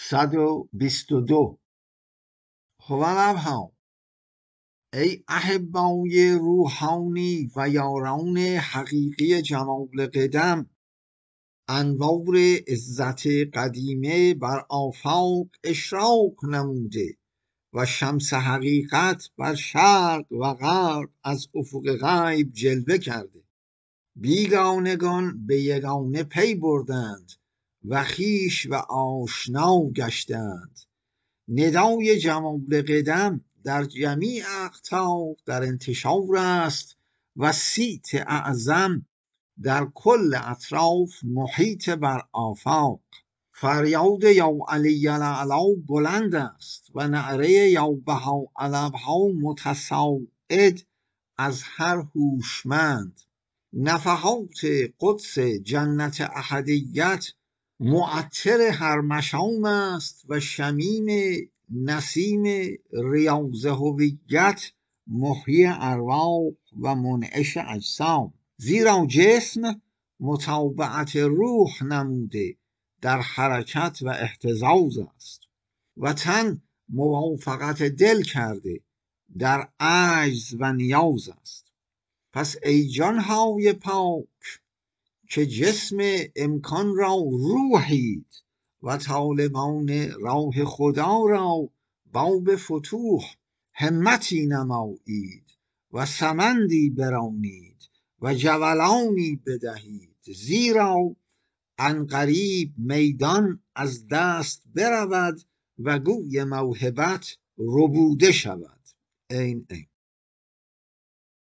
122 هوالبها ای احبای روحانی و یاران حقیقی جمال قدم، انوار عزت قدیمه بر آفاق اشراق نموده و شمس حقیقت بر شرق و غرب از افق غیب جلوه کرده. بیگانگان به یگانه پی بردند و خویش و آشنا گشتند. ندای جمال قدم در جمیع اقطار در انتشار است و صیت اعظم در کل اطراف محیط بر آفاق. فریاد یا علی الاعلی بلند است و نعره یا بهاءالابها متصاعد از هر هوشمند. نفحات قدس جنت احدیت معطر هر مشام است و شمیم نسیم ریاض هویت محیی ارواح و منعش اجسام. زیرا جسم متابعت روح نموده در حرکت و اهتزاز است و تن موافقت دل کرده در عجز و نیاز است. پس ای جانهای پاک که جسم امکان را روحید و طالبان راه خدا را باب فتوح همتی نمایید و سمندی برانید و جولانی بدهید، زیرا عنقریب میدان از دست برود و گوی موهبت ربوده شود. این